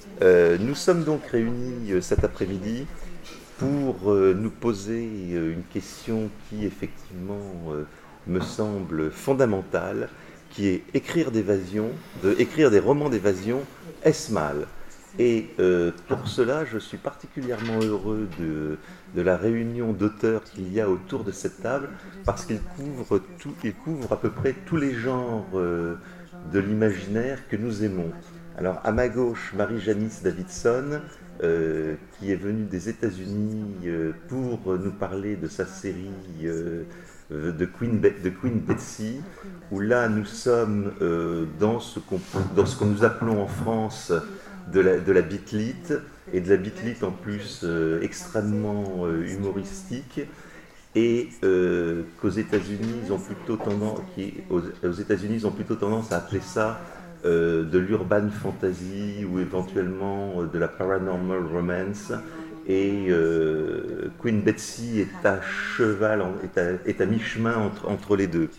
Nous sommes donc réunis cet après-midi pour nous poser une question qui effectivement me semble fondamentale, qui est écrire des romans d'évasion, est-ce mal? Et pour cela, je suis particulièrement heureux de la réunion d'auteurs qu'il y a autour de cette table, parce il couvre à peu près tous les genres de l'imaginaire que nous aimons. Alors, à ma gauche, Marie-Janice Davidson, qui est venue des États-Unis pour nous parler de sa série de Queen Betsy, où là nous sommes dans ce que nous appelons en France de la beat-lit, et de la beat-lit en plus extrêmement humoristique, et qu'aux États-Unis ils ont plutôt ils ont plutôt tendance à appeler ça de l'urban fantasy ou éventuellement de la paranormal romance. Et Queen Betsy est à est à mi-chemin entre les deux.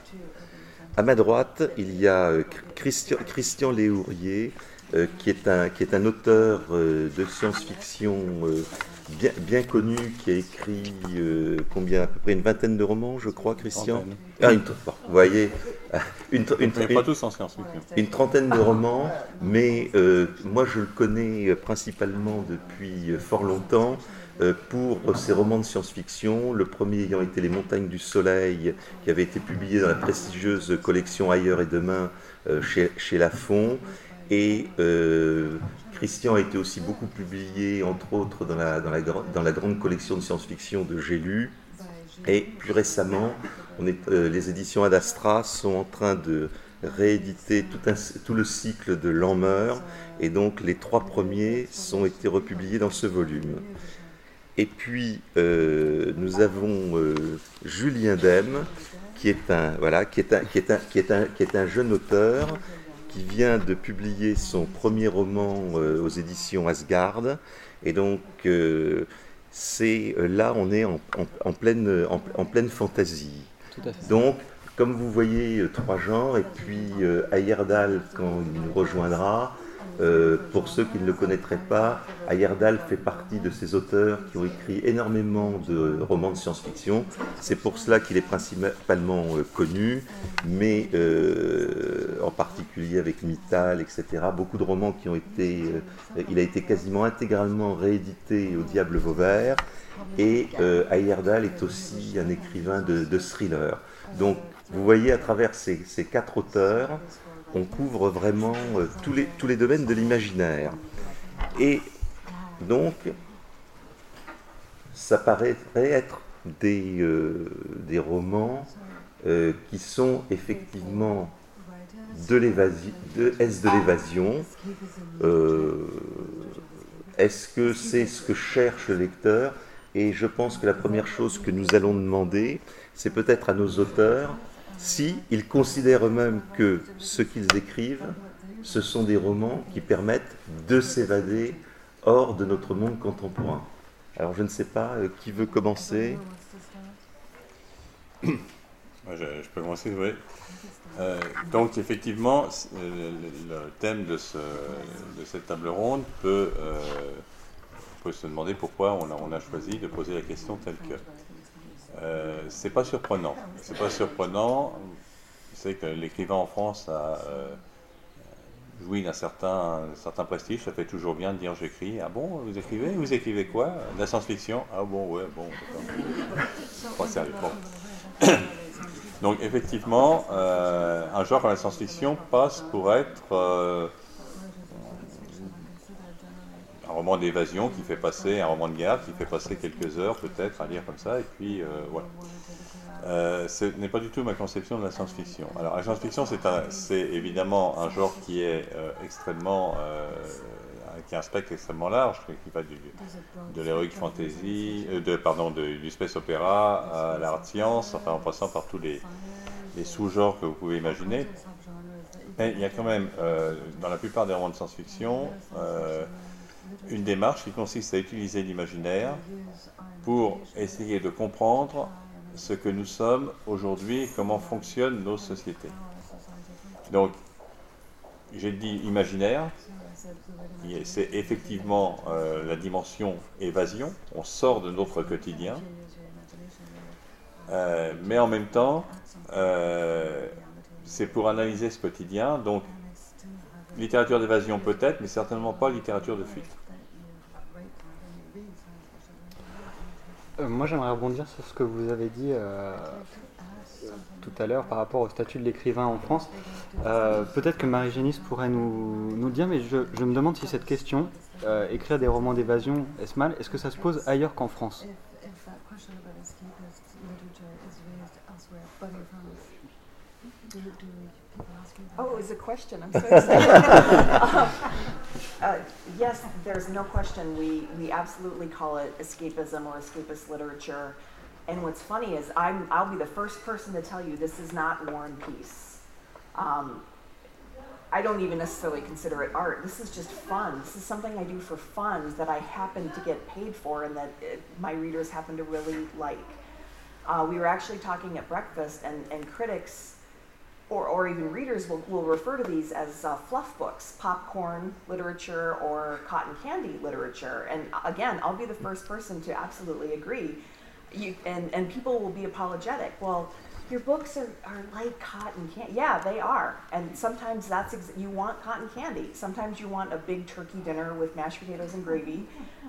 À ma droite, il y a Christian Léourier, qui est un auteur de science-fiction bien connu, qui a écrit combien, à peu près une vingtaine de romans, je crois, Christian. Vous voyez, pas tous en science-fiction. Une trentaine de romans, mais moi je le connais principalement depuis fort longtemps pour ses romans de science-fiction. Le premier ayant été Les Montagnes du Soleil, qui avait été publié dans la prestigieuse collection Ailleurs et Demain chez Lafon. Et Christian a été aussi beaucoup publié, entre autres, dans la grande collection de science-fiction de J'ai lu. Et plus récemment, les éditions Ad Astra sont en train de rééditer tout le cycle de Lanmeur, et donc les 3 premiers ont été republiés dans ce volume. Et puis nous avons Julien Dème, qui est un jeune auteur qui vient de publier son premier roman aux éditions Asgard. Et donc là on est en pleine fantaisie. Tout à fait. Donc, comme vous voyez, 3 genres, et puis Heyerdahl, quand il nous rejoindra, pour ceux qui ne le connaîtraient pas, Heyerdahl fait partie de ces auteurs qui ont écrit énormément de romans de science-fiction. C'est pour cela qu'il est principalement connu, mais en particulier avec Mittal, etc. Beaucoup de romans qui ont été... il a été quasiment intégralement réédité au Diable Vauvert, et Heyerdahl est aussi un écrivain de thriller. Donc, vous voyez, à travers ces 4 auteurs, on couvre vraiment tous les domaines de l'imaginaire. Et donc, ça paraît être des romans qui sont effectivement de l'évasion. Est-ce que c'est ce que cherche le lecteur? Et je pense que la première chose que nous allons demander, c'est peut-être à nos auteurs s'ils considèrent eux-mêmes que ce qu'ils écrivent, ce sont des romans qui permettent de s'évader hors de notre monde contemporain. Alors je ne sais pas, qui veut commencer? Je peux commencer, oui. Donc effectivement, le thème de cette table ronde peut se demander pourquoi on a choisi de poser la question telle que. C'est pas surprenant. C'est pas surprenant. Vous savez que l'écrivain en France a jouit d'un certain prestige. Ça fait toujours bien de dire j'écris. Ah bon, vous écrivez? Vous écrivez quoi? De la science-fiction? Ah bon, ouais, bon. Pas sérieux. Bon. Donc effectivement, un genre comme la science-fiction passe pour être un roman d'évasion qui fait passer, un roman de guerre qui fait passer quelques heures peut-être à lire comme ça, et puis voilà. Ce n'est pas du tout ma conception de la science-fiction. Alors la science-fiction, c'est évidemment un genre qui est extrêmement, qui a un spectre extrêmement large, qui va de l'heroic fantasy, du space opéra à l'art science, enfin en passant par tous les sous-genres que vous pouvez imaginer. Mais il y a quand même, dans la plupart des romans de science-fiction, une démarche qui consiste à utiliser l'imaginaire pour essayer de comprendre ce que nous sommes aujourd'hui et comment fonctionnent nos sociétés. Donc, j'ai dit imaginaire, c'est effectivement la dimension évasion, on sort de notre quotidien, mais en même temps, c'est pour analyser ce quotidien, donc littérature d'évasion peut-être, mais certainement pas littérature de fuite. Moi j'aimerais rebondir sur ce que vous avez dit tout à l'heure par rapport au statut de l'écrivain en France. Peut-être que Marie-Génisse pourrait nous le dire, mais je me demande si cette question, écrire des romans d'évasion, est-ce mal, est-ce que ça se pose ailleurs qu'en France? Oh, it was a question. I'm so excited. Yes, there's no question. We absolutely call it escapism or escapist literature. And what's funny is I'll be the first person to tell you this is not War and Peace. I don't even necessarily consider it art. This is just fun. This is something I do for fun that I happen to get paid for and that my readers happen to really like. We were actually talking at breakfast, and critics or even readers will refer to these as fluff books, popcorn literature or cotton candy literature. And again, I'll be the first person to absolutely agree. And people will be apologetic. Well, your books are like cotton candy. Yeah, they are. And sometimes you want cotton candy. Sometimes you want a big turkey dinner with mashed potatoes and gravy.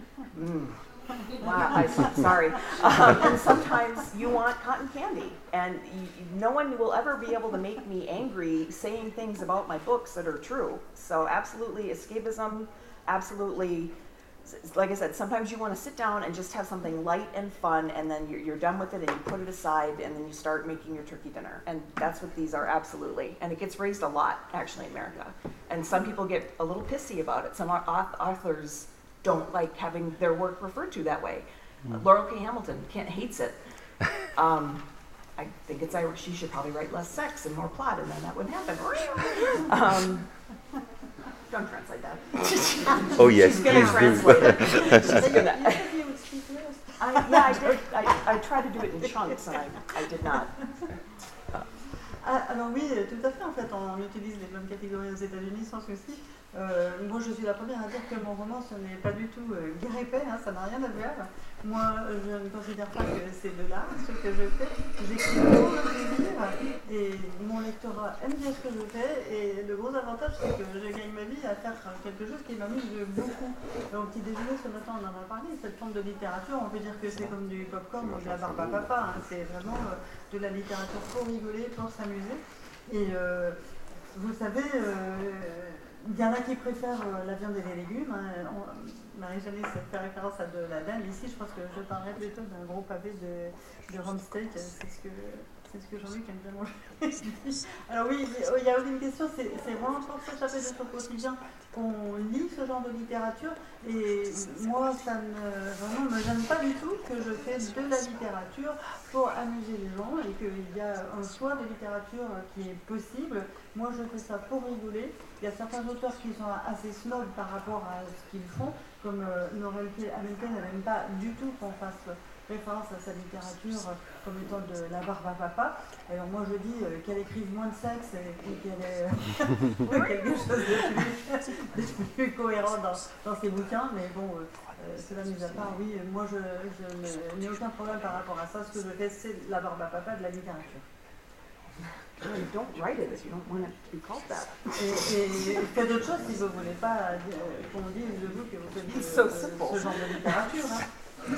Wow, sorry. And sometimes you want cotton candy. And no one will ever be able to make me angry saying things about my books that are true. So absolutely escapism, absolutely, like I said, sometimes you want to sit down and just have something light and fun, and then you're done with it and you put it aside and then you start making your turkey dinner. And that's what these are, absolutely. And it gets raised a lot, actually, in America. And some people get a little pissy about it. Some authors don't like having their work referred to that way. Laurel K. Hamilton hates it. I think it's Irish. She should probably write less sex and more plot, and then that wouldn't happen. Don't translate that. Oh yes, She's going to translate it. She's gonna, Yeah, I did. I tried to do it in chunks, and I did not. Alors oui, tout à fait, en fait, on utilise les mêmes catégories aux États-Unis sans souci. Moi, je suis la première à dire que mon roman, ce n'est pas du tout guerre épais, hein, ça n'a rien à voir. Moi, je ne considère pas que c'est de l'art, ce que je fais. J'écris pour le plaisir et mon lectorat aime bien ce que je fais. Et le gros avantage, c'est que je gagne ma vie à faire quelque chose qui m'amuse beaucoup. Au petit déjeuner, ce matin, on en a parlé, cette forme de littérature, on peut dire que c'est comme du popcorn ou de la barbe à papa. Hein. C'est vraiment de la littérature pour rigoler, pour s'amuser. Et vous savez, il y en a qui préfèrent la viande et les légumes. Hein. Marie-Génisse fait référence à de la dame. Ici, je pense que je parlerai plutôt d'un gros pavé de rumsteak. C'est ce que Jean-Luc aime bien manger. Alors oui, il y a aussi une question, c'est vraiment pour s'échapper de son quotidien qu'on lit ce genre de littérature. Et moi, ça ne me gêne pas du tout que je fais de la littérature pour amuser les gens et qu'il y a un choix de littérature qui est possible. Moi, je fais ça pour rigoler. Il y a certains auteurs qui sont assez snobs par rapport à ce qu'ils font, comme Laurel K. Hamilton, elle n'aime pas du tout qu'on fasse référence à sa littérature comme étant de la barbe à papa. Alors moi je dis qu'elle écrive moins de sexe et qu'elle ait quelque chose de plus cohérent dans ses bouquins, mais bon, cela mis à part, oui, moi je n'ai aucun problème par rapport à ça. Ce que je fais, c'est la barbe à papa de la littérature. Don't write it if you don't want it to be called that. Et faites d'autres choses si vous ne voulez pas qu'on dise de vous que vous faites ce genre de littérature. Hein.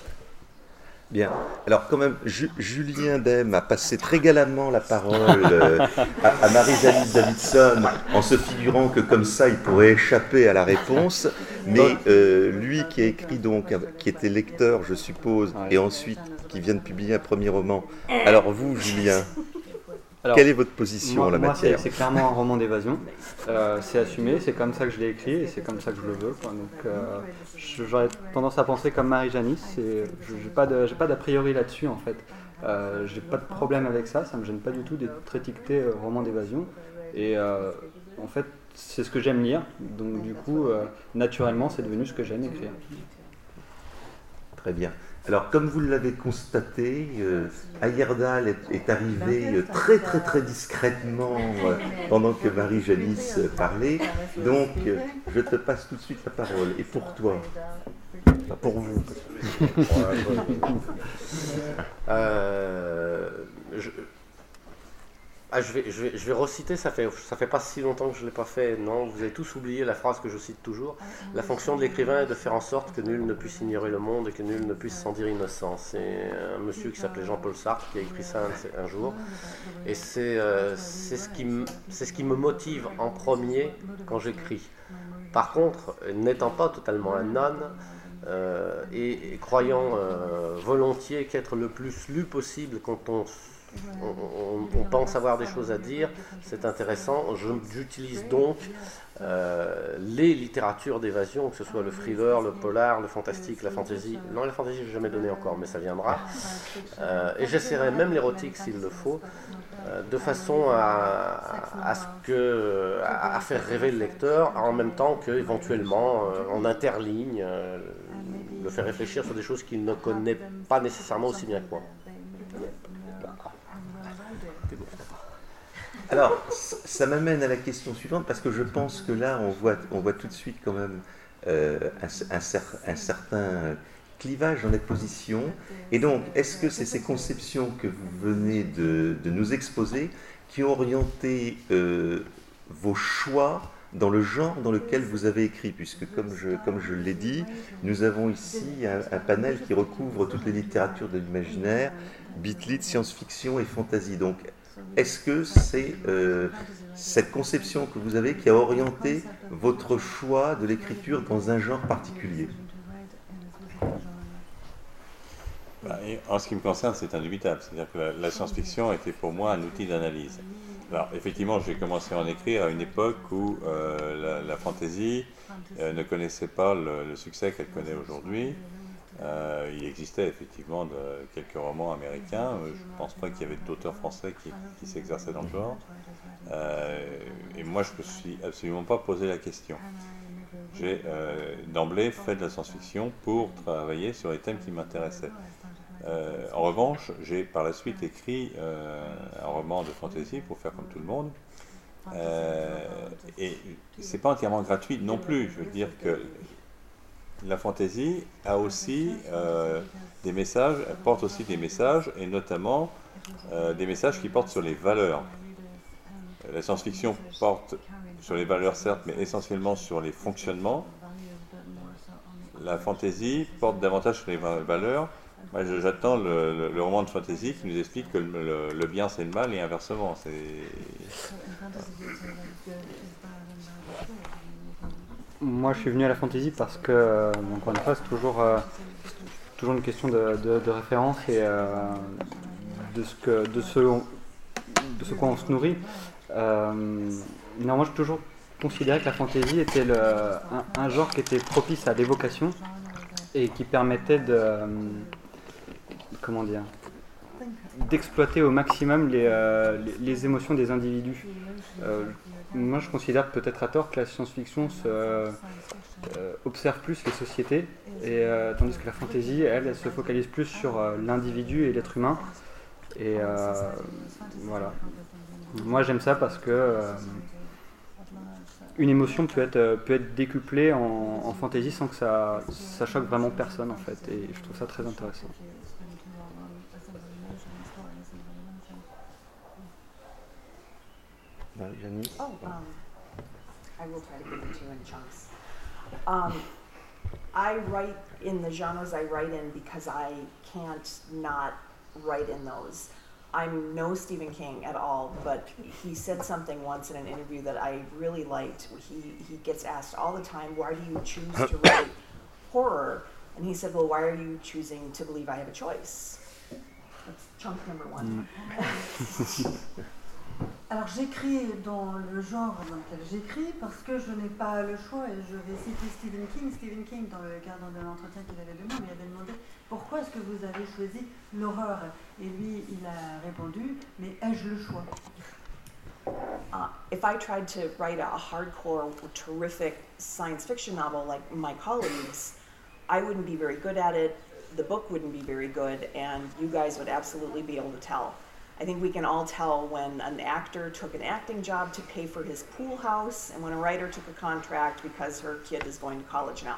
Bien. Alors quand même, Julien Dème a passé très galamment la parole à Marie-Génisse Davidson en se figurant que comme ça il pourrait échapper à la réponse. Mais lui qui a écrit donc, qui était lecteur je suppose, et ensuite qui vient de publier un premier roman. Alors vous Julien, Alors, quelle est votre position en la moi, matière? c'est clairement un roman d'évasion. C'est assumé, c'est comme ça que je l'ai écrit et c'est comme ça que je le veux. Quoi. Donc, j'aurais tendance à penser comme Marie-Génisse. Je n'ai pas d'a priori là-dessus en fait. J'ai pas de problème avec ça, ça me gêne pas du tout d'être étiqueté roman d'évasion. Et en fait, c'est ce que j'aime lire. Donc du coup, naturellement, c'est devenu ce que j'aime écrire. Très bien. Alors, comme vous l'avez constaté, Heyerdahl est arrivé très très très discrètement pendant que Marie-Janice parlait. Donc, je te passe tout de suite la parole. Et pour toi? Pas pour vous. Je vais reciter, ça fait pas si longtemps que je ne l'ai pas fait, non, vous avez tous oublié la phrase que je cite toujours. La fonction de l'écrivain est de faire en sorte que nul ne puisse ignorer le monde et que nul ne puisse s'en dire innocent. C'est un monsieur qui s'appelait Jean-Paul Sartre qui a écrit ça un jour. Et c'est ce qui me motive en premier quand j'écris. Par contre, n'étant pas totalement un nonne, et croyant volontiers qu'être le plus lu possible quand on pense avoir des choses à dire, c'est intéressant. J'utilise donc les littératures d'évasion, que ce soit le thriller, le polar, le fantastique, la fantasy. Non, la fantasy, je n'ai jamais donné encore, mais ça viendra. Et j'essaierai même l'érotique s'il le faut, de façon à faire rêver le lecteur, en même temps qu'éventuellement, en interligne, le faire réfléchir sur des choses qu'il ne connaît pas nécessairement aussi bien que moi. Alors, ça m'amène à la question suivante, parce que je pense que là, on voit tout de suite quand même un certain clivage dans les positions. Et donc, est-ce que c'est ces conceptions que vous venez de nous exposer qui ont orienté vos choix dans le genre dans lequel vous avez écrit? Puisque, comme je l'ai dit, nous avons ici un panel qui recouvre toutes les littératures de l'imaginaire, beat lit, science-fiction et fantasy. Donc, est-ce que c'est cette conception que vous avez qui a orienté votre choix de l'écriture dans un genre particulier? En ce qui me concerne, c'est indubitable. C'est-à-dire que la science-fiction était pour moi un outil d'analyse. Alors, effectivement, j'ai commencé à en écrire à une époque où la fantasy ne connaissait pas le succès qu'elle connaît aujourd'hui. Il existait effectivement quelques romans américains. Je ne pense pas qu'il y avait d'auteurs français qui s'exerçaient dans le genre. Et moi, je ne me suis absolument pas posé la question. J'ai d'emblée fait de la science-fiction pour travailler sur les thèmes qui m'intéressaient. En revanche, j'ai par la suite écrit un roman de fantasy pour faire comme tout le monde. Et c'est pas entièrement gratuit non plus. Je veux dire que la fantasy a aussi des messages, elle porte aussi des messages, et notamment des messages qui portent sur les valeurs. La science-fiction porte sur les valeurs, certes, mais essentiellement sur les fonctionnements. La fantasy porte davantage sur les valeurs. Moi, j'attends le roman de fantasy qui nous explique que le bien c'est le mal et inversement. Moi, je suis venu à la fantasy parce que, encore une fois, c'est toujours une question de référence et de ce quoi on se nourrit. Moi, j'ai toujours considéré que la fantasy était un genre qui était propice à l'évocation et qui permettait d'exploiter au maximum les émotions des individus. Moi, je considère peut-être à tort que la science-fiction observe plus les sociétés, tandis que la fantasy, elle se focalise plus sur l'individu et l'être humain. Et voilà. Moi, j'aime ça parce que une émotion peut être décuplée en fantasy sans que ça choque vraiment personne, en fait. Et je trouve ça très intéressant. I will try to give it to you in chunks. I write in the genres I write in because I can't not write in those. I'm no Stephen King at all, but he said something once in an interview that I really liked. He gets asked all the time, why do you choose to write horror? And he said, well, why are you choosing to believe I have a choice? That's chunk number one. Alors j'écris dans le genre dans lequel j'écris parce que je n'ai pas le choix, et je vais citer Stephen King. Stephen King, dans le cadre de l'entretien qu'il avait donné, lui avait demandé pourquoi est-ce que vous avez choisi l'horreur, et lui il a répondu, mais ai-je le choix? If I tried to write a hardcore, terrific science fiction novel like my colleagues, I wouldn't be very good at it. the book wouldn't be very good, and you guys would absolutely be able to tell. I think we can all tell when an actor took an acting job to pay for his pool house, and when a writer took a contract because her kid is going to college now.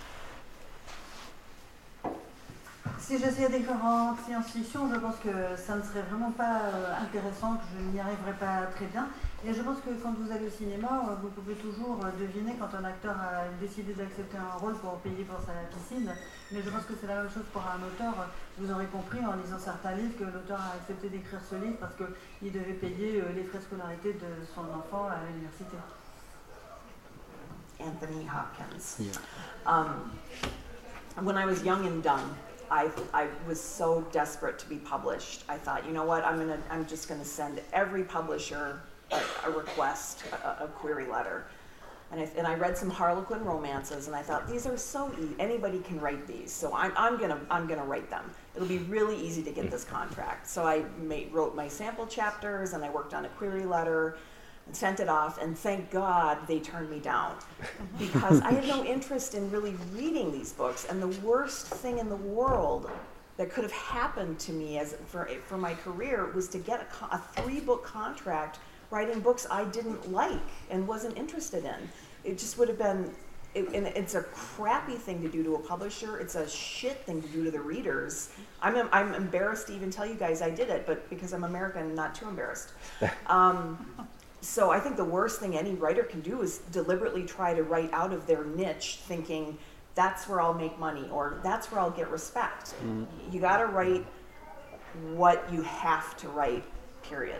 Si j'essayais d'écrire en science-fiction, je pense que ça ne serait vraiment pas intéressant, que je n'y arriverais pas très bien. Et je pense que quand vous allez au cinéma, vous pouvez toujours deviner quand un acteur a décidé d'accepter un rôle pour payer pour sa piscine. Mais je pense que c'est la même chose pour un auteur. Vous aurez compris en lisant certains livres que l'auteur a accepté d'écrire ce livre parce qu'il devait payer les frais de scolarité de son enfant à l'université. Anthony Hopkins. Yeah. When I was young and dumb, I was so desperate to be published. I thought, you know what, I'm just gonna send every publisher a request, a query letter. And I read some Harlequin romances, and I thought, these are so easy. Anybody can write these, so I'm gonna write them. It'll be really easy to get this contract. So I wrote my sample chapters, and I worked on a query letter, and sent it off, and thank God they turned me down, because I had no interest in really reading these books. And the worst thing in the world that could have happened to me for my career was to get a 3-book contract writing books I didn't like and wasn't interested in. It just would have been, and it's a crappy thing to do to a publisher. It's a shit thing to do to the readers. I'm embarrassed to even tell you guys I did it, but because I'm American, I'm not too embarrassed. So I think the worst thing any writer can do is deliberately try to write out of their niche, thinking that's where I'll make money or that's where I'll get respect. You got to write what you have to write, period.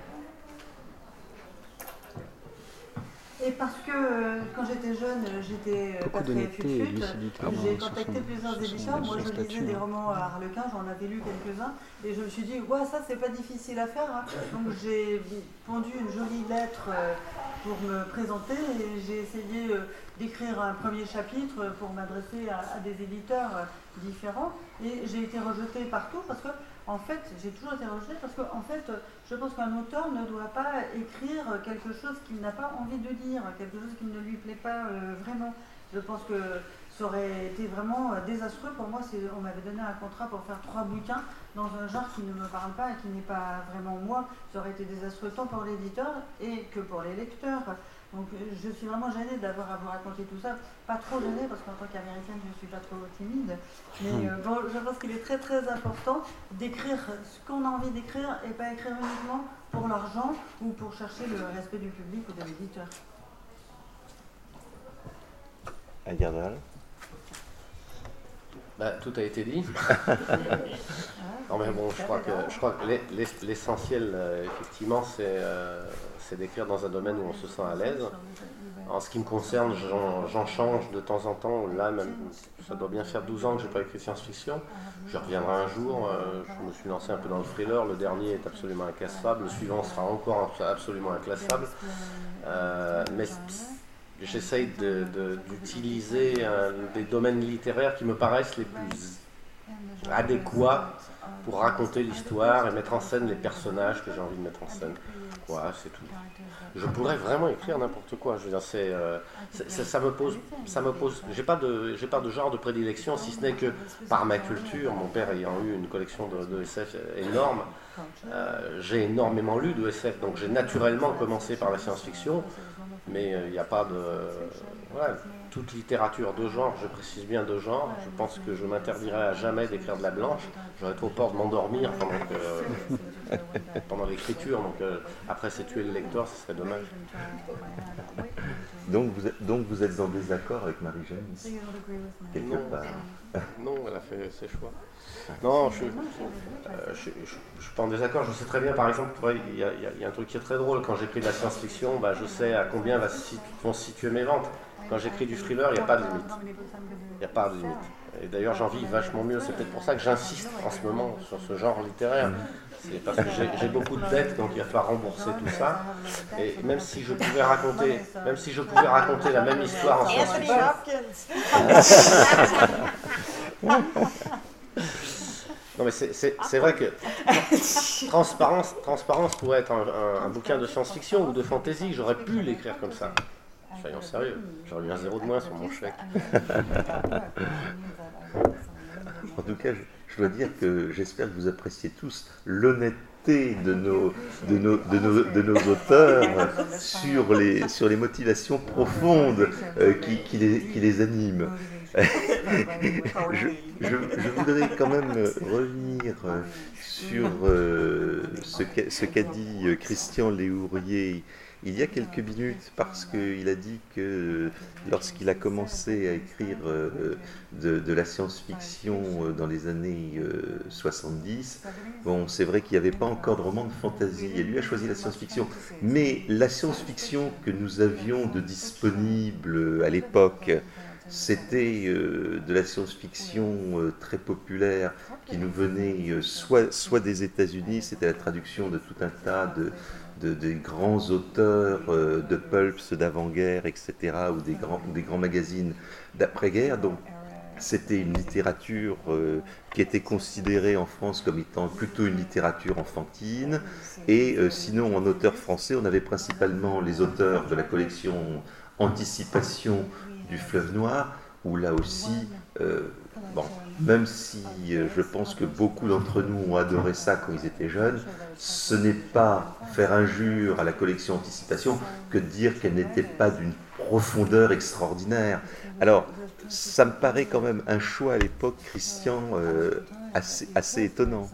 Et parce que quand j'étais jeune, j'étais pas très fut-fut, j'ai contacté plusieurs éditeurs. Moi, je lisais des romans à Harlequin, j'en avais lu quelques-uns, et je me suis dit, ouais, ça c'est pas difficile à faire. Hein. Donc j'ai pondu une jolie lettre pour me présenter, et j'ai essayé d'écrire un premier chapitre pour m'adresser à des éditeurs différents, et j'ai été rejetée partout parce que, en fait, j'ai toujours été rejetée parce que, en fait, je pense qu'un auteur ne doit pas écrire quelque chose qu'il n'a pas envie de dire, quelque chose qui ne lui plaît pas vraiment. Je pense que ça aurait été vraiment désastreux pour moi si on m'avait donné un contrat pour faire 3 bouquins dans un genre qui ne me parle pas et qui n'est pas vraiment moi. Ça aurait été désastreux tant pour l'éditeur et que pour les lecteurs. Donc je suis vraiment gênée d'avoir à vous raconter tout ça. Pas trop gênée parce qu'en tant qu'américaine je ne suis pas trop timide. Mais bon, je pense qu'il est très très important d'écrire ce qu'on a envie d'écrire et pas écrire uniquement pour l'argent ou pour chercher le respect du public ou de l'éditeur. Gardal. Bah, tout a été dit. Non mais bon, je crois que l'essentiel, effectivement, c'est d'écrire dans un domaine où on se sent à l'aise. En ce qui me concerne, j'en change de temps en temps. Là, même, ça doit bien faire 12 ans que je n'ai pas écrit de science-fiction. Je reviendrai un jour. Je me suis lancé un peu dans le thriller. Le dernier est absolument inclassable. Le suivant sera encore absolument inclassable. Mais j'essaye d'utiliser des domaines littéraires qui me paraissent les plus adéquats pour raconter l'histoire et mettre en scène les personnages que j'ai envie de mettre en scène. Voilà, c'est tout. Je pourrais vraiment écrire n'importe quoi. Je veux dire, ça me pose. J'ai pas de genre de prédilection, si ce n'est que par ma culture, mon père ayant eu une collection de SF énorme, j'ai énormément lu de SF, donc j'ai naturellement commencé par la science-fiction. Mais il n'y a pas de... Voilà, toute littérature de genre, je précise bien de genre, je pense que je m'interdirais à jamais d'écrire de la blanche. J'aurais trop peur de m'endormir pendant l'écriture, donc après c'est tuer le lecteur, ce serait dommage. Donc vous êtes en désaccord avec Marie-Janice, quelque part. Non, elle a fait ses choix. Non, je suis pas en désaccord. Je sais très bien, par exemple, il y a un truc qui est très drôle. Quand j'écris de la science-fiction, je sais à combien vont se situer mes ventes. Quand j'écris du thriller, il n'y a pas de limite. Il n'y a pas de limite. Et d'ailleurs, j'en vis vachement mieux. C'est peut-être pour ça que j'insiste en ce moment sur ce genre littéraire. C'est parce que j'ai beaucoup de dettes, donc il va falloir rembourser tout ça. Et même si je pouvais raconter la même histoire en science-fiction. Non mais c'est vrai que Transparence pourrait être un bouquin de science-fiction ou de fantasy. J'aurais pu l'écrire comme ça. Soyons sérieux, j'aurais eu un 0 de moins sur mon chèque. En tout cas, je je dois dire que j'espère que vous appréciez tous l'honnêteté de nos auteurs sur les motivations profondes qui les animent. Je voudrais quand même revenir sur ce qu'a dit Christian Léourier il y a quelques minutes, parce qu'il a dit que lorsqu'il a commencé à écrire de la science-fiction dans les années 70, bon, c'est vrai qu'il n'y avait pas encore de roman de fantasy, et lui a choisi la science-fiction. Mais la science-fiction que nous avions de disponible à l'époque, c'était de la science-fiction très populaire qui nous venait soit des États-Unis, c'était la traduction de tout un tas de grands auteurs de pulps d'avant-guerre, etc., ou des grands magazines d'après-guerre. Donc c'était une littérature qui était considérée en France comme étant plutôt une littérature enfantine. Et sinon, en auteurs français, on avait principalement les auteurs de la collection Anticipation du Fleuve Noir, où là aussi, même si je pense que beaucoup d'entre nous ont adoré ça quand ils étaient jeunes, ce n'est pas faire injure à la collection Anticipation que de dire qu'elle n'était pas d'une profondeur extraordinaire. Alors, ça me paraît quand même un choix à l'époque, Christian, assez étonnant.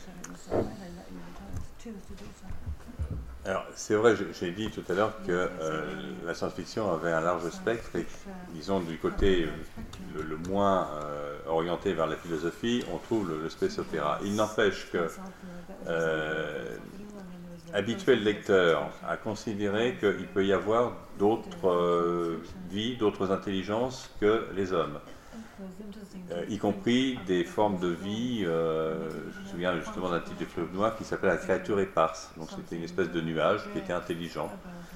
Alors, c'est vrai, j'ai dit tout à l'heure que la science-fiction avait un large spectre et, disons, du côté le moins orienté vers la philosophie, on trouve le space opéra. Il n'empêche que habituer le lecteur à considérer qu'il peut y avoir d'autres vies, d'autres intelligences que les hommes. Y compris des formes de vie, je me souviens justement d'un titre du Fleuve Noir qui s'appelait La créature éparse, donc c'était une espèce de nuage qui était intelligent.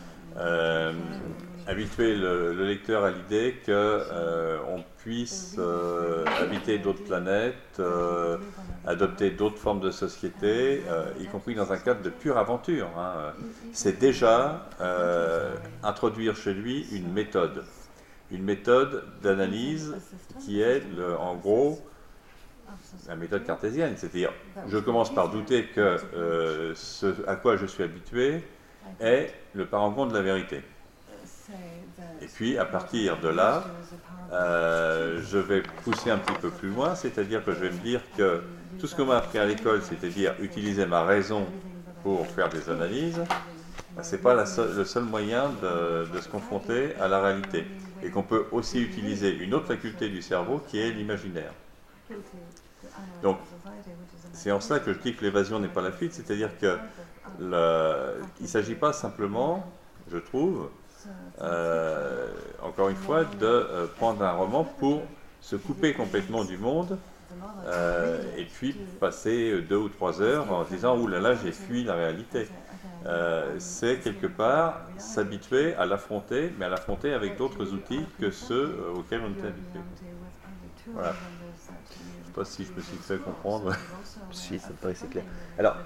Habituer le lecteur à l'idée qu'on puisse habiter d'autres planètes, adopter d'autres formes de société, y compris dans un cadre de pure aventure. C'est déjà introduire chez lui une méthode d'analyse qui est, en gros, la méthode cartésienne. C'est-à-dire, je commence par douter que ce à quoi je suis habitué est le parangon de la vérité. Et puis, à partir de là, je vais pousser un petit peu plus loin, c'est-à-dire que je vais me dire que tout ce qu'on m'a appris à l'école, c'est-à-dire utiliser ma raison pour faire des analyses, ce n'est pas le seul moyen de se confronter à la réalité. Et qu'on peut aussi utiliser une autre faculté du cerveau qui est l'imaginaire. Donc, c'est en cela que je dis que l'évasion n'est pas la fuite, c'est-à-dire qu'il ne s'agit pas simplement, je trouve, encore une fois, de prendre un roman pour se couper complètement du monde et puis passer 2 ou 3 heures en disant « Ouh là là, j'ai fui la réalité ». C'est quelque part s'habituer à l'affronter, mais à l'affronter avec d'autres outils que ceux auxquels on était habitué. Voilà. Je ne sais pas si je me suis fait comprendre. Si, ça me paraissait clair. Alors,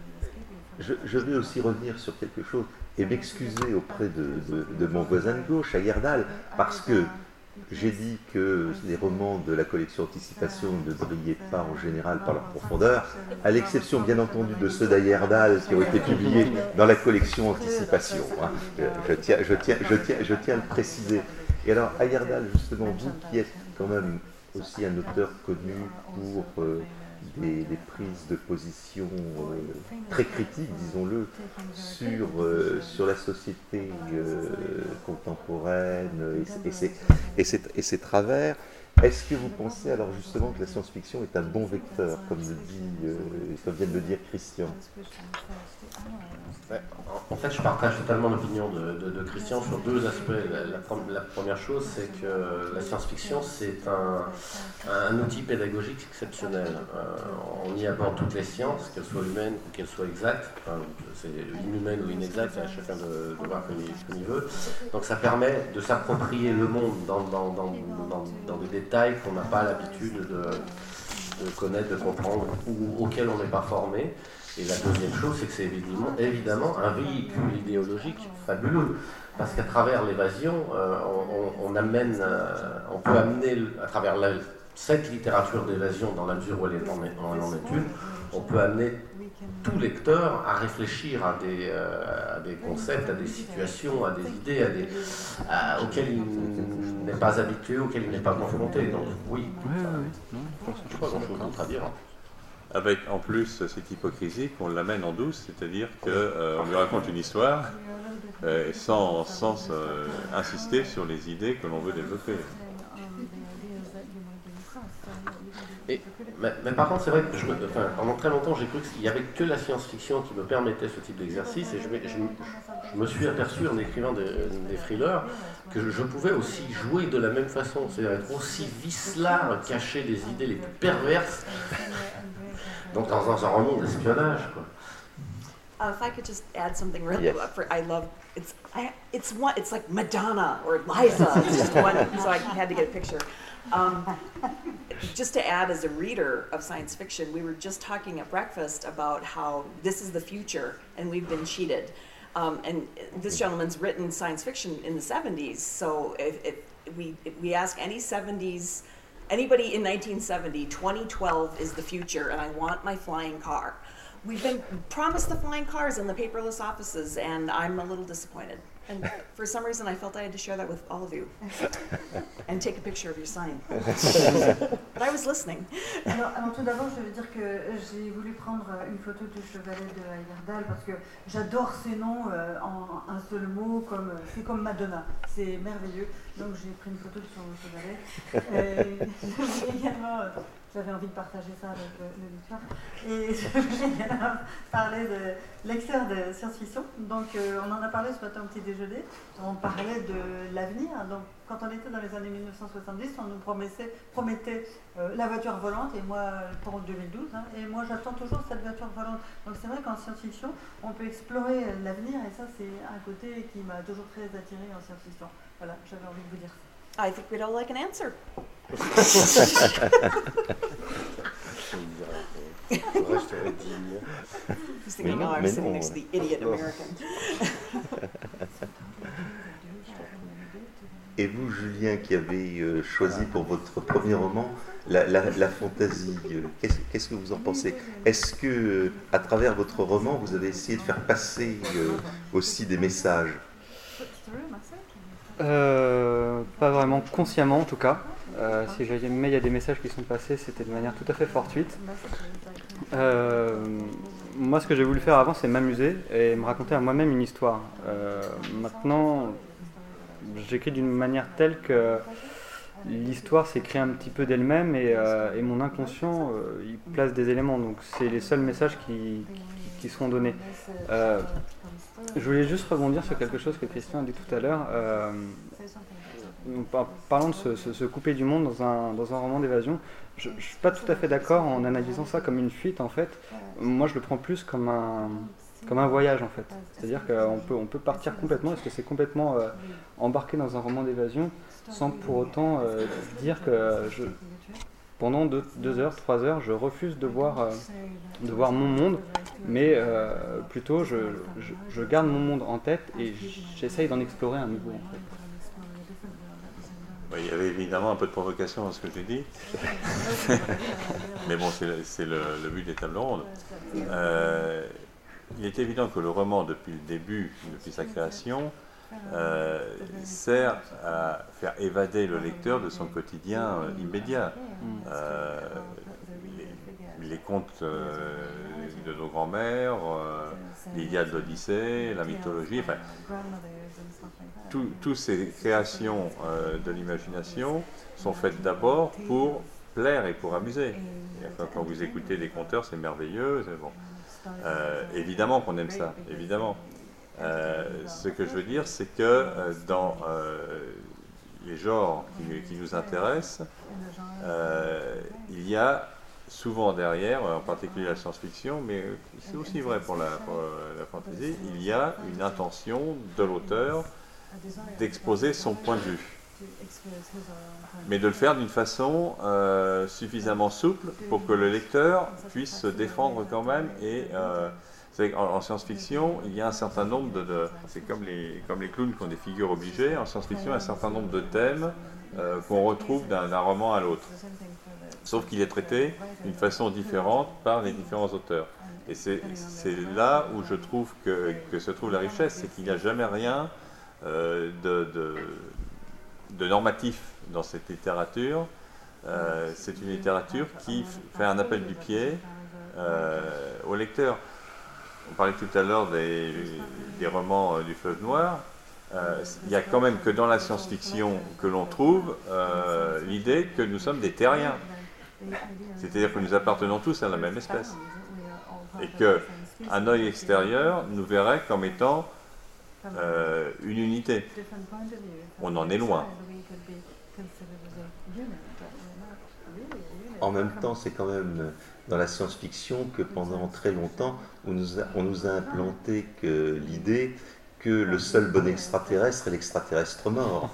je vais aussi revenir sur quelque chose et m'excuser auprès de mon voisin de gauche, Ayerdal, parce que j'ai dit que les romans de la collection Anticipation ne brillaient pas en général par leur profondeur, à l'exception bien entendu de ceux d'Ayerdal qui ont été publiés dans la collection Anticipation. Je tiens à le préciser. Et alors, Ayerdal, justement, vous qui êtes quand même aussi un auteur connu pour des prises de position très critiques, disons-le, sur la société contemporaine et ses travers. Est-ce que vous pensez alors justement que la science-fiction est un bon vecteur, comme vient de le dire Christian? En fait, je partage totalement l'opinion de Christian sur 2 aspects. La première chose, c'est que la science-fiction, c'est un outil pédagogique exceptionnel. On y aborde toutes les sciences, qu'elles soient humaines ou qu'elles soient exactes. Enfin, c'est inhumaine ou inexacte, c'est à chacun de voir comme il veut. Donc ça permet de s'approprier le monde dans des détails qu'on n'a pas l'habitude de connaître, de comprendre, ou auxquels on n'est pas formé. Et la deuxième chose, c'est que c'est évidemment un véhicule idéologique fabuleux, parce qu'à travers l'évasion, on peut amener, à travers cette littérature d'évasion, dans la mesure où elle en est une, on peut amener tout lecteur à réfléchir à des concepts, à des situations, à des idées, auxquelles il n'est pas habitué, auxquelles il n'est pas confronté. Donc oui, je ne sais pas grand-chose d'autre à dire. Avec en plus cette hypocrisie qu'on l'amène en douce, c'est-à-dire qu'on lui raconte une histoire sans insister sur les idées que l'on veut développer. Mais par contre, c'est vrai que pendant très longtemps, j'ai cru qu'il n'y avait que la science-fiction qui me permettait ce type d'exercice, et je me suis aperçu en écrivant des thrillers que je pouvais aussi jouer de la même façon, c'est-à-dire être aussi vicelard, cacher des idées les plus perverses, donc dans un roman d'espionnage, quoi. If I could just add something really, Yes. I love it's like Madonna or Liza. It's just one, so I had to get a picture. Just to add, as a reader of science fiction, we were just talking at breakfast about how this is the future and we've been cheated. And this gentleman's written science fiction in the 70s, so if we ask anybody in 1970, 2012 is the future and I want my flying car. We've been promised the flying cars and the paperless offices, and I'm a little disappointed. And for some reason, I felt I had to share that with all of you and take a picture of your sign. But I was listening. Alors tout d'abord, je veux dire que j'ai voulu prendre une photo du chevalet de Heyerdahl parce que j'adore ces noms en un seul mot, c'est comme Madonna, c'est merveilleux. Donc j'ai pris une photo de son chevalet. Également, j'avais envie de partager ça avec le lecteur. Et je voulais également parler de lecteur de science-fiction. Donc on en a parlé ce matin au petit déjeuner. On parlait de l'avenir. Donc quand on était dans les années 1970, on nous promettait la voiture volante, et moi pour 2012, et moi j'attends toujours cette voiture volante. Donc c'est vrai qu'en science-fiction, on peut explorer l'avenir, et ça c'est un côté qui m'a toujours très attiré en science-fiction. Voilà, j'avais envie de vous dire ça. I think we'd all like an answer. Just thinking, Mais non, I'm mais sitting non. next to the idiot American. Et vous, Julien, qui avez choisi pour votre premier roman la fantaisie, qu'est-ce que vous en pensez? Est-ce que, à travers votre roman, vous avez essayé de faire passer aussi des messages? Pas vraiment consciemment en tout cas. Si jamais il y a des messages qui sont passés, c'était de manière tout à fait fortuite. Moi, ce que j'ai voulu faire avant, c'est m'amuser et me raconter à moi-même une histoire. Maintenant, j'écris d'une manière telle que l'histoire s'écrit un petit peu d'elle-même, et mon inconscient, il place des éléments. Donc, c'est les seuls messages qui seront donnés. Je voulais juste rebondir sur quelque chose que Christian a dit tout à l'heure. Parlant de se couper du monde dans un roman d'évasion, je ne suis pas tout à fait d'accord en analysant ça comme une fuite en fait. Moi je le prends plus comme un voyage en fait. C'est-à-dire qu'on peut partir complètement, parce que c'est complètement embarqué dans un roman d'évasion sans pour autant dire que pendant 2 heures, 3 heures, je refuse de voir mon monde, mais plutôt je garde mon monde en tête et j'essaye d'en explorer un nouveau en fait. Oui, il y avait évidemment un peu de provocation dans ce que j'ai dit. Mais bon, c'est le but des tables rondes. Il est évident que le roman, depuis le début, depuis sa création, sert à faire évader le lecteur de son quotidien immédiat. Les contes de nos grands-mères, l'Iliade, l'Odyssée, la mythologie, enfin, toutes ces créations de l'imagination sont faites d'abord pour plaire et pour amuser. Quand vous écoutez les conteurs, c'est merveilleux. Bon. Évidemment qu'on aime ça, évidemment. Ce que je veux dire, c'est que dans les genres qui nous intéressent, il y a souvent derrière, en particulier la science-fiction, mais c'est aussi vrai pour la fantasy, il y a une intention de l'auteur d'exposer son point de vue, mais de le faire d'une façon suffisamment souple pour que le lecteur puisse se défendre quand même. Et en science-fiction, il y a un certain nombre c'est comme les clowns qui ont des figures obligées. En science-fiction, il y a un certain nombre de thèmes qu'on retrouve d'un roman à l'autre. sauf qu'il est traité d'une façon différente par les différents auteurs. Et c'est là où je trouve que se trouve la richesse, c'est qu'il n'y a jamais rien de normatif dans cette littérature. C'est une littérature qui fait un appel du pied au lecteur. On parlait tout à l'heure des romans du Fleuve Noir. Il n'y a quand même que dans la science-fiction que l'on trouve l'idée que nous sommes des terriens. C'est-à-dire que nous appartenons tous à la même espèce. Et qu'un œil extérieur nous verrait comme étant une unité. On en est loin. En même temps, c'est quand même dans la science-fiction que pendant très longtemps, on nous a implanté l'idée que le seul bon extraterrestre est l'extraterrestre mort.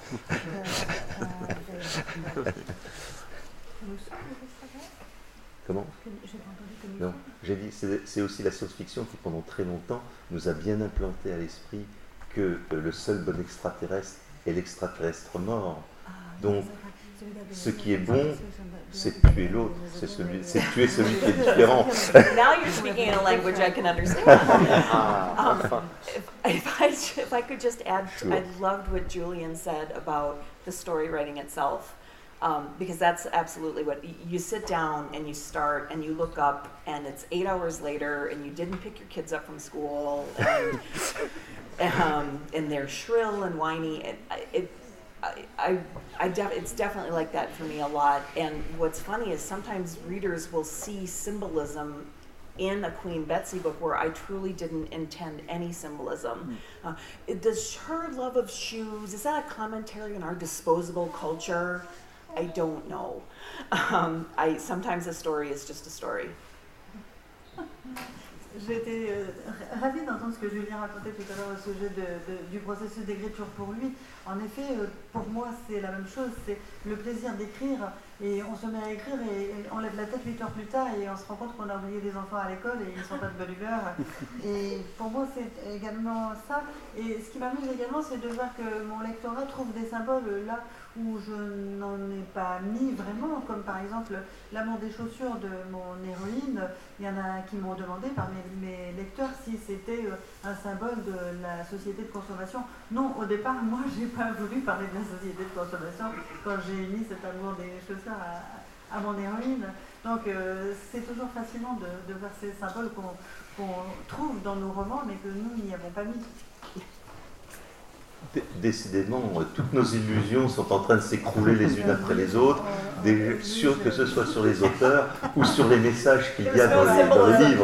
Comment ? Non, j'ai dit, c'est aussi la science-fiction qui pendant très longtemps nous a bien implanté à l'esprit que le seul bon extraterrestre est l'extraterrestre mort. Donc, ce qui est bon, c'est tuer l'autre, c'est tuer celui qui est différent. Now you're speaking in a language I can understand. If I could just add, Sure. I loved what Julian said about the story writing itself. Because that's absolutely what you sit down and you start and you look up and it's 8 hours later and you didn't pick your kids up from school and they're shrill and whiny. It's definitely like that for me a lot. And what's funny is sometimes readers will see symbolism in a Queen Betsy book where I truly didn't intend any symbolism. Does her love of shoes, is that a commentary on our disposable culture? I don't know. Sometimes a story is just a story. J'étais ravie d'entendre ce que Julien racontait tout à l'heure au sujet du processus d'écriture pour lui. En effet, pour moi, c'est la même chose. C'est le plaisir d'écrire et on se met à écrire et on lève la tête 8 heures plus tard et on se rend compte qu'on a oublié des enfants à l'école et ils ne sont pas de bonne humeur. Et pour moi, c'est également ça. Et ce qui m'amuse également, c'est de voir que mon lectorat trouve des symboles là où je n'en ai pas mis vraiment, comme par exemple l'amour des chaussures de mon héroïne. Il y en a qui m'ont demandé parmi mes lecteurs si c'était un symbole de la société de consommation. Non, au départ, moi, j'ai pas voulu parler de la société de consommation quand j'ai mis cet amour des chaussures à mon héroïne. Donc, c'est toujours fascinant de voir ces symboles qu'on trouve dans nos romans, mais que nous n'y avons pas mis. Décidément, toutes nos illusions sont en train de s'écrouler les unes après les autres, que ce soit sur les auteurs ou sur les messages qu'il y a dans les livres.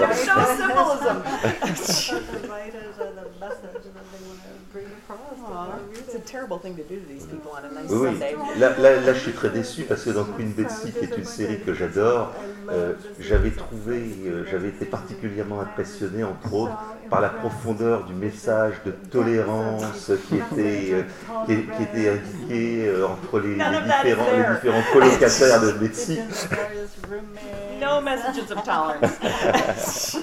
It's a terrible thing to do to these people on a nice Oui, Sunday. là, je suis très déçu parce que dans Queen Betsy, qui est une série que j'adore, j'avais été particulièrement impressionné, entre autres, par la profondeur du message de tolérance qui était indiqué entre les différents colocataires de Betsy. No messages of tolerance.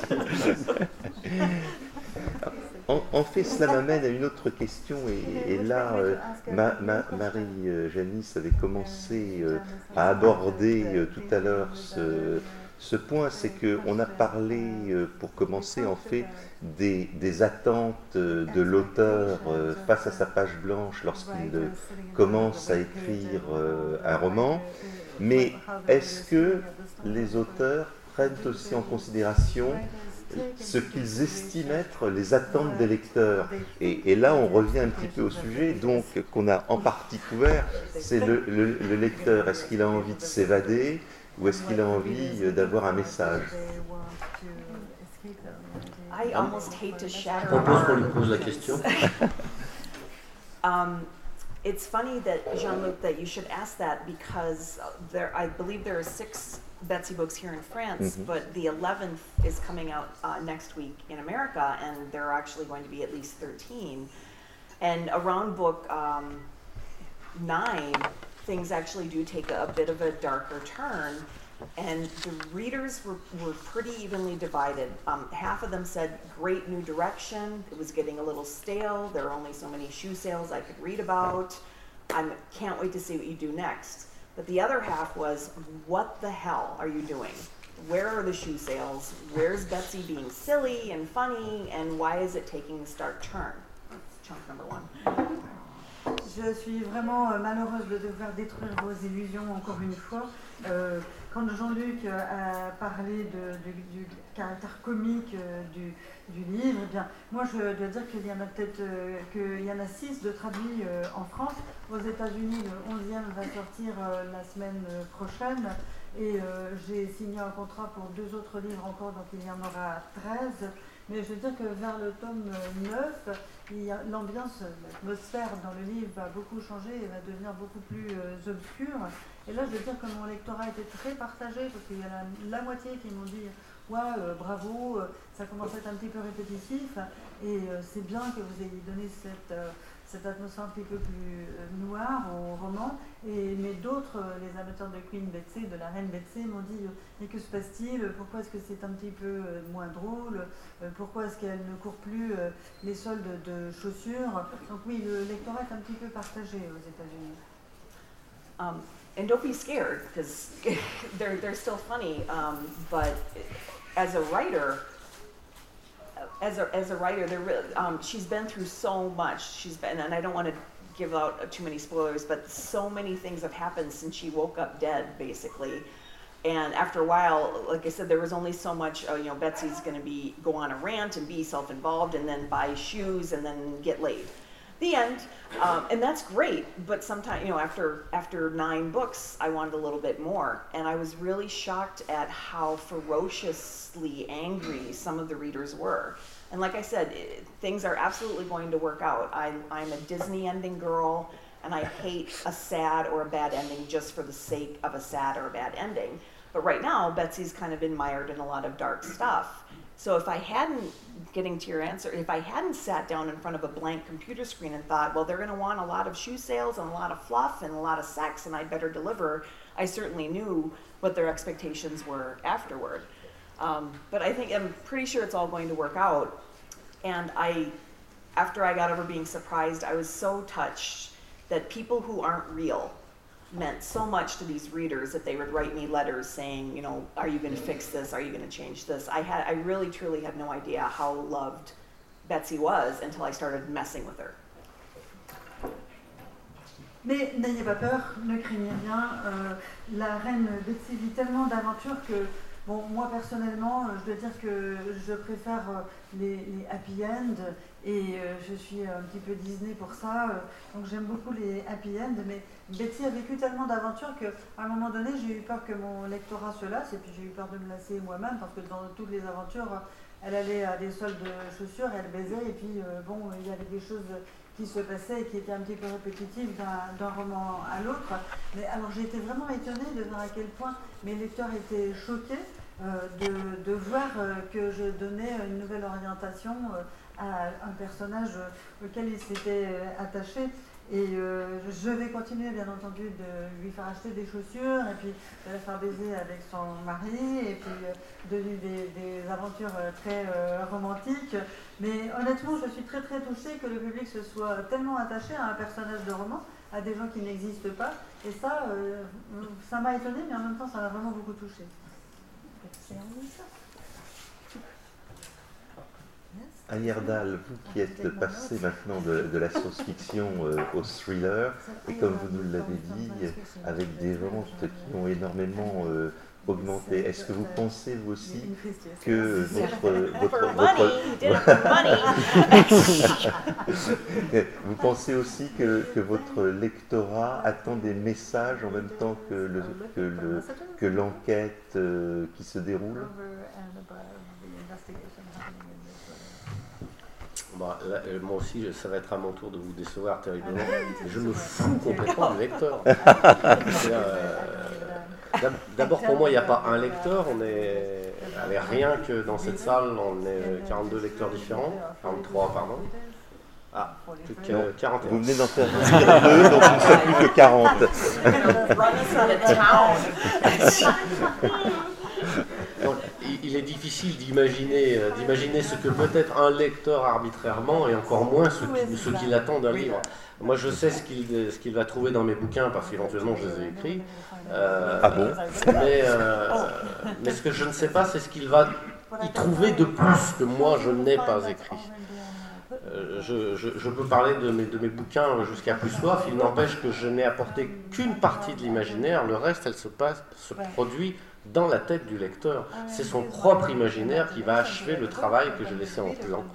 En fait, cela m'amène à une autre question, et là, Marie-Janice avait commencé à aborder tout à l'heure ce point, c'est qu'on a parlé, pour commencer, en fait, des attentes de l'auteur face à sa page blanche lorsqu'il commence à écrire un roman, mais est-ce que les auteurs prennent aussi en considération ce qu'ils estiment être les attentes des lecteurs. Et là, on revient un petit peu au sujet, donc qu'on a en partie couvert, c'est le lecteur. Est-ce qu'il a envie de s'évader ou est-ce qu'il a envie d'avoir un message? I almost hate to shatter Je propose qu'on lui pose la question. It's funny that, Jean-Luc, that you should ask that because I believe there are 6 Betsy books here in France, but the 11th is coming out next week in America, and there are actually going to be at least 13. And around book 9, things actually do take a bit of a darker turn, and the readers were pretty evenly divided. Half of them said, great new direction, it was getting a little stale, there are only so many shoe sales I could read about, I can't wait to see what you do next. But the other half was, what the hell are you doing? Where are the shoe sales? Where's Betsy being silly and funny? And why is it taking a stark turn? That's chunk number one. Je suis vraiment malheureuse de devoir détruire vos illusions encore une fois. Quand Jean-Luc a parlé du caractère comique du livre, eh bien, moi je dois dire qu'il y en a peut-être qu'il y en a 6 de traduits en France. Aux États-Unis, le 11e va sortir la semaine prochaine. Et j'ai signé un contrat pour 2 autres livres encore, donc il y en aura 13. Mais je veux dire que vers le tome 9, l'ambiance, l'atmosphère dans le livre va beaucoup changer et va devenir beaucoup plus obscure. Et là, je veux dire que mon lectorat était très partagé, parce qu'il y en a la moitié qui m'ont dit « Ouais, bravo, ça commence à être un petit peu répétitif, et c'est bien que vous ayez donné cette atmosphère un petit peu plus noire au roman. » Mais d'autres, les amateurs de Queen Betsy, de la reine Betsy, m'ont dit « Mais que se passe-t-il? Pourquoi est-ce que c'est un petit peu moins drôle? Pourquoi est-ce qu'elle ne court plus les soldes de chaussures ?» Donc oui, le lectorat est un petit peu partagé aux États-Unis. And don't be scared, because they're still funny. But as a writer, she's been through so much. And I don't want to give out too many spoilers, but so many things have happened since she woke up dead, basically. And after a while, like I said, there was only so much. Betsy's going to go on a rant and be self-involved, and then buy shoes, and then get laid. The end, and that's great, but sometimes, after 9 books, I wanted a little bit more, and I was really shocked at how ferociously angry some of the readers were. And like I said, things are absolutely going to work out. I'm a Disney ending girl, and I hate a sad or a bad ending just for the sake of a sad or a bad ending. But right now, Betsy's kind of been mired in a lot of dark stuff. So if I hadn't sat down in front of a blank computer screen and thought, well, they're going to want a lot of shoe sales and a lot of fluff and a lot of sex, and I'd better deliver, I certainly knew what their expectations were afterward. But I'm pretty sure it's all going to work out. And after I got over being surprised, I was so touched that people who aren't real meant so much to these readers that they would write me letters saying, are you going to fix this? Are you going to change this? I really, truly had no idea how loved Betsy was until I started messing with her. Mais n'ayez pas peur, ne craignez rien. La reine Betsy vit tellement d'aventures que, moi personnellement, je dois dire que je préfère les happy end et je suis un petit peu Disney pour ça. Donc j'aime beaucoup les happy end, mais Betsy a vécu tellement d'aventures qu'à un moment donné, j'ai eu peur que mon lectorat se lasse et puis j'ai eu peur de me lasser moi-même parce que dans toutes les aventures, elle allait à des soldes de chaussures, elle baisait et puis il y avait des choses qui se passaient et qui étaient un petit peu répétitives d'un roman à l'autre. Mais alors j'ai été vraiment étonnée de voir à quel point mes lecteurs étaient choqués de voir que je donnais une nouvelle orientation à un personnage auquel ils s'étaient attachés. Et je vais continuer bien entendu de lui faire acheter des chaussures et puis de la faire baiser avec son mari et puis de vivre des aventures très romantiques. Mais honnêtement, je suis très très touchée que le public se soit tellement attaché à un personnage de roman, à des gens qui n'existent pas. Et ça m'a étonnée, mais en même temps ça m'a vraiment beaucoup touchée. Annie Erdal, vous qui êtes passé maintenant de la science-fiction au thriller, et comme vous nous l'avez dit, avec des ventes qui ont énormément augmenté, est-ce que vous pensez vous aussi que vous pensez aussi que votre lectorat attend des messages en même temps que l'enquête qui se déroule? Moi aussi, ça va être à mon tour de vous décevoir terriblement. Je me fous complètement du lecteur. D'abord, pour moi, il n'y a pas un lecteur. Rien que dans cette salle, on est 42 lecteurs différents. 43, pardon. Ah, plus que 41. Vous venez d'en faire dire 2, donc nous ne sommes plus que 40. Donc, il est difficile d'imaginer ce que peut être un lecteur arbitrairement et encore moins ce qu'il attend d'un livre. Moi, je sais ce qu'il va trouver dans mes bouquins parce qu'éventuellement je les ai écrits. Ah bon? Mais ce que je ne sais pas, c'est ce qu'il va y trouver de plus que moi je n'ai pas écrit. Je peux parler de mes bouquins jusqu'à plus soif, il n'empêche que je n'ai apporté qu'une partie de l'imaginaire, le reste, elle se produit dans la tête du lecteur. C'est son propre imaginaire qui va achever le travail que j'ai laissé en plan.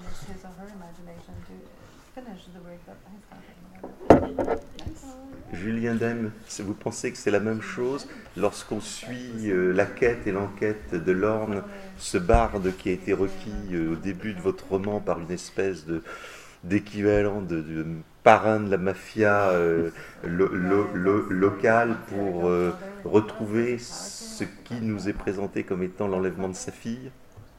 Julien Dème, vous pensez que c'est la même chose lorsqu'on suit la quête et l'enquête de Lorne, ce barde qui a été requis au début de votre roman par une espèce d'équivalent de parrain de la mafia locale pour retrouver ce qui nous est présenté comme étant l'enlèvement de sa fille?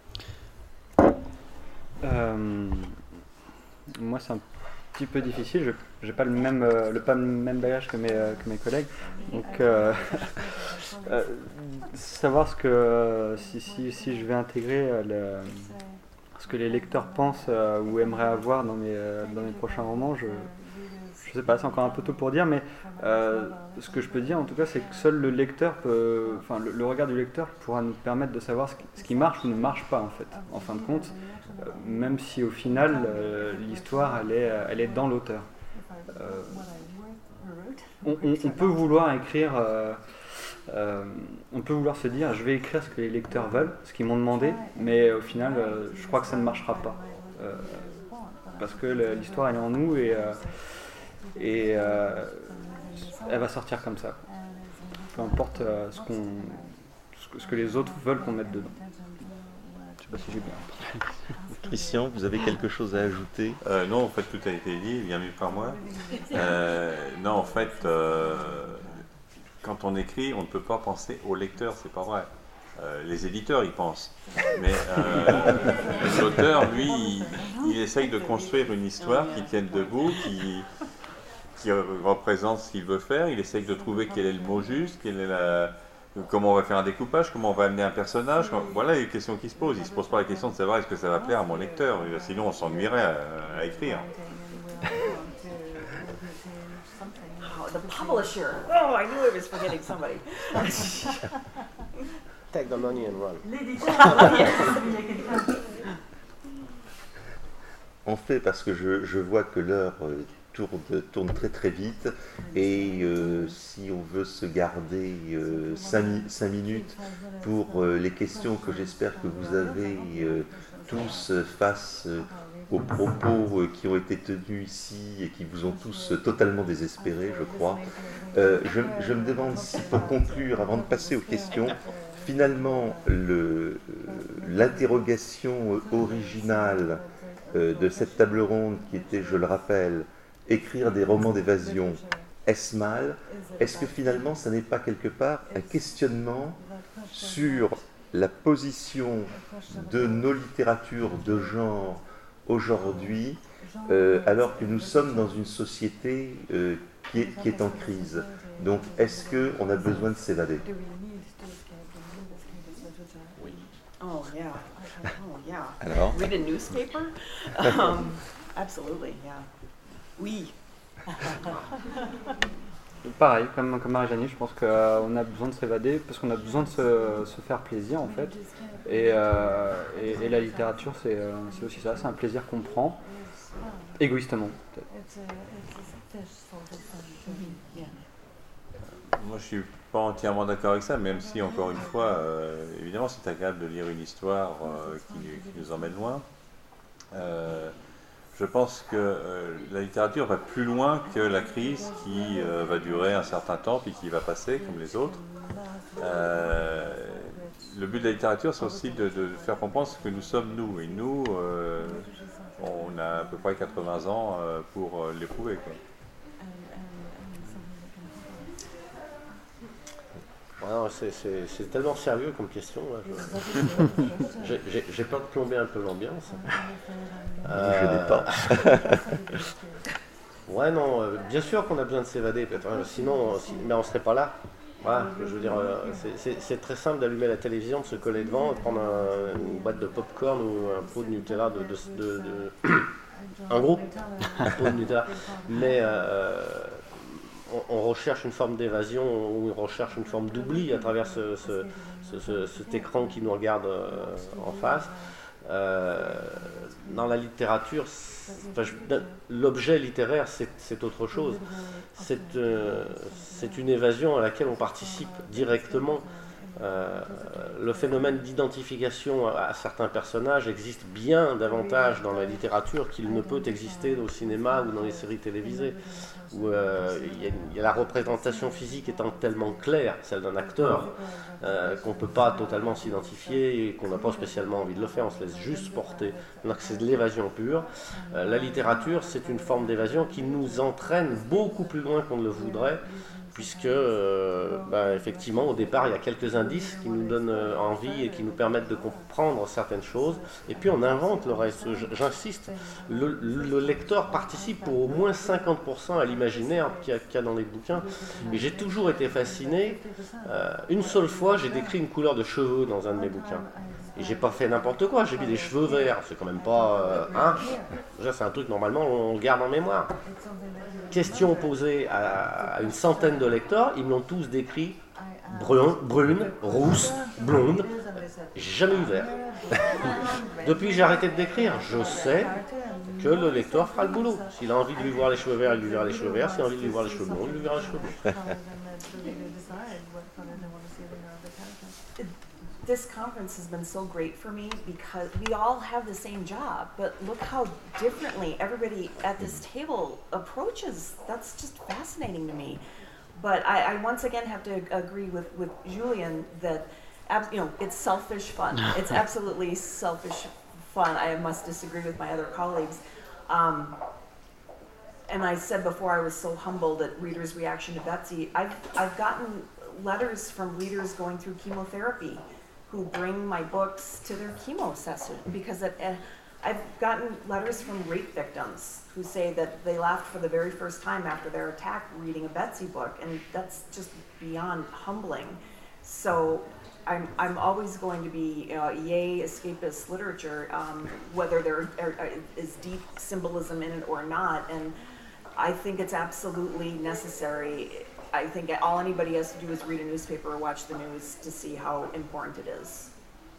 Moi, c'est un petit peu difficile. Je n'ai pas le même bagage que mes collègues. Donc, savoir si je vais intégrer ce que les lecteurs pensent ou aimeraient avoir dans mes prochains romans, je ne sais pas, c'est encore un peu tôt pour dire, mais ce que je peux dire en tout cas, c'est que seul le lecteur le regard du lecteur pourra nous permettre de savoir ce qui marche ou ne marche pas en fait. En fin de compte, même si au final l'histoire elle est dans l'auteur. On peut vouloir écrire, on peut vouloir se dire je vais écrire ce que les lecteurs veulent, ce qu'ils m'ont demandé, mais au final je crois que ça ne marchera pas. Parce que l'histoire elle est en nous et elle va sortir comme ça. Peu importe ce que les autres veulent qu'on mette dedans. Je sais pas si j'ai bien. Christian, vous avez quelque chose à ajouter? Non, en fait, tout a été dit, bien mieux par moi. Non, en fait, quand on écrit, on ne peut pas penser au lecteur, c'est pas vrai. Les éditeurs y pensent. Mais l'auteur, lui, il essaye de construire une histoire qui tienne debout, qui représente ce qu'il veut faire. Il essaye de trouver quel est le mot juste, comment on va faire un découpage, comment on va amener un personnage. Voilà les questions qui se posent. Il ne se pose pas la question de savoir est-ce que ça va plaire à mon lecteur. Sinon, on s'ennuierait à écrire. The publisher. Oh, I knew I was forgetting somebody. Take the money and run. En fait, parce que je vois que l'heure tourne très très vite et si on veut se garder 5 minutes pour les questions que j'espère que vous avez tous face aux propos qui ont été tenus ici et qui vous ont tous totalement désespérés, je crois. Je me demande si, pour conclure, avant de passer aux questions, finalement, l'interrogation originale de cette table ronde qui était, je le rappelle, écrire des romans d'évasion, est-ce mal? Est-ce que finalement, ça n'est pas quelque part un questionnement sur la position de nos littératures de genre aujourd'hui, alors que nous sommes dans une société qui est en crise? Donc, est-ce qu'on a besoin de s'évader? Oh yeah. Oh yeah. Alors? Read a newspaper? Absolutely, yeah. Oui. Pareil, comme Marie-Janie, je pense qu'on a besoin de s'évader parce qu'on a besoin de se faire plaisir en fait. Et la littérature, c'est aussi ça, c'est un plaisir qu'on prend, égoïstement peut-être. Moi, je suis pas entièrement d'accord avec ça, même si, encore une fois, évidemment, c'est agréable de lire une histoire qui nous emmène loin. Je pense que la littérature va plus loin que la crise qui va durer un certain temps puis qui va passer comme les autres. Le but de la littérature, c'est aussi de faire comprendre ce que nous sommes nous. Et nous, on a à peu près 80 ans pour l'éprouver, quoi. Wow, c'est tellement sérieux comme question. J'ai peur de plomber un peu l'ambiance. Je n'ai pas. Ouais, non, bien sûr qu'on a besoin de s'évader, sinon mais on ne serait pas là. Voilà, je veux dire, c'est très simple d'allumer la télévision, de se coller devant, de prendre une boîte de popcorn ou un pot de Nutella un gros pot de Nutella. Mais on recherche une forme d'évasion ou on recherche une forme d'oubli à travers cet écran qui nous regarde en face. Dans la littérature, l'objet littéraire, c'est autre chose. C'est une évasion à laquelle on participe directement. Le phénomène d'identification à certains personnages existe bien davantage dans la littérature qu'il ne peut exister au cinéma ou dans les séries télévisées, où il y a la représentation physique étant tellement claire, celle d'un acteur, qu'on ne peut pas totalement s'identifier et qu'on n'a pas spécialement envie de le faire, on se laisse juste porter. Donc c'est de l'évasion pure. La littérature, c'est une forme d'évasion qui nous entraîne beaucoup plus loin qu'on ne le voudrait, puisque effectivement au départ il y a quelques indices qui nous donnent envie et qui nous permettent de comprendre certaines choses, et puis on invente le reste. J'insiste, le lecteur participe pour au moins 50% à l'imaginaire qu'il y a dans les bouquins, et j'ai toujours été fasciné. Une seule fois j'ai décrit une couleur de cheveux dans un de mes bouquins, et j'ai pas fait n'importe quoi, j'ai mis des cheveux verts, c'est quand même pas... Déjà c'est un truc normalement on le garde en mémoire. Question posée à une centaine de lecteurs, ils me l'ont tous décrit brune, rousse, blonde. J'ai jamais eu vert. Depuis que j'ai arrêté de décrire, je sais que le lecteur fera le boulot. S'il a envie de lui voir les cheveux verts, il lui verra les cheveux verts. S'il a envie de lui voir les cheveux blonds, il lui verra les cheveux blonds. This conference has been so great for me because we all have the same job, but look how differently everybody at this table approaches. That's just fascinating to me. But I once again have to agree with Julian that, it's selfish fun. It's absolutely selfish fun. I must disagree with my other colleagues. And I said before I was so humbled at readers' reaction to Betsy. I've gotten letters from readers going through chemotherapy who bring my books to their chemo session, because I've gotten letters from rape victims who say that they laughed for the very first time after their attack reading a Betsy book, and that's just beyond humbling. So I'm always going to be yay escapist literature, whether there is deep symbolism in it or not, and I think it's absolutely necessary. I think all anybody has to do is read a newspaper or watch the news to see how important it is.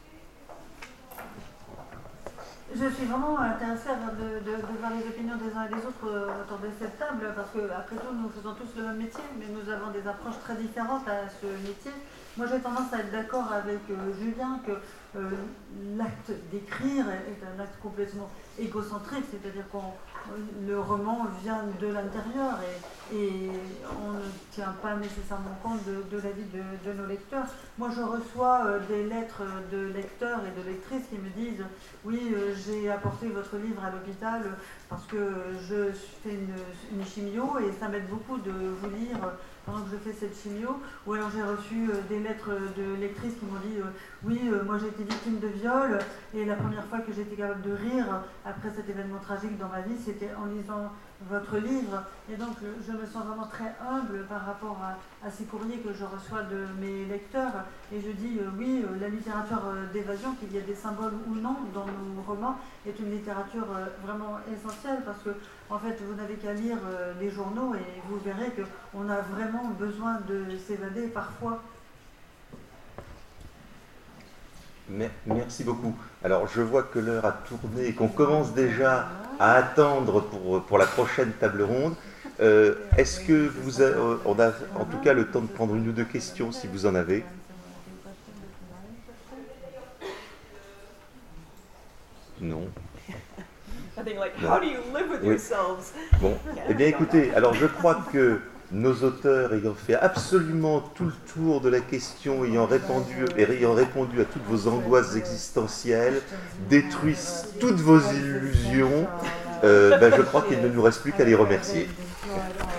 Je suis vraiment intéressée de voir les opinions des uns et des autres autour de cette table, parce que après tout nous faisons tous le même métier, mais nous avons des approches très différentes à ce métier. Moi j'ai tendance à être d'accord avec Julien que l'acte d'écrire est un acte complètement égocentrique, c'est-à-dire que le roman vient de l'intérieur et on ne tient pas nécessairement compte de la vie de nos lecteurs. Moi je reçois des lettres de lecteurs et de lectrices qui me disent « Oui, j'ai apporté votre livre à l'hôpital parce que je fais une chimio et ça m'aide beaucoup de vous lire pendant que je fais cette chimio ». Ou alors j'ai reçu des lettres de lectrices qui m'ont dit « Oui, moi j'ai été victime de viol et la première fois que j'étais capable de rire après cet événement tragique dans ma vie, c'était en lisant votre livre ». Et donc je me sens vraiment très humble par rapport à ces courriers que je reçois de mes lecteurs, et je dis oui, la littérature d'évasion, qu'il y ait des symboles ou non dans nos romans, est une littérature vraiment essentielle, parce que en fait vous n'avez qu'à lire les journaux et vous verrez qu'on a vraiment besoin de s'évader parfois. Merci beaucoup. Alors je vois que l'heure a tourné et qu'on commence déjà à attendre pour la prochaine table ronde. Est-ce que on a en tout cas le temps de prendre une ou deux questions si vous en avez? Non. Oui. Bon, eh bien écoutez, alors je crois que nos auteurs, ayant fait absolument tout le tour de la question, ayant répondu à toutes vos angoisses existentielles, détruisent toutes vos illusions, je crois qu'il ne nous reste plus qu'à les remercier.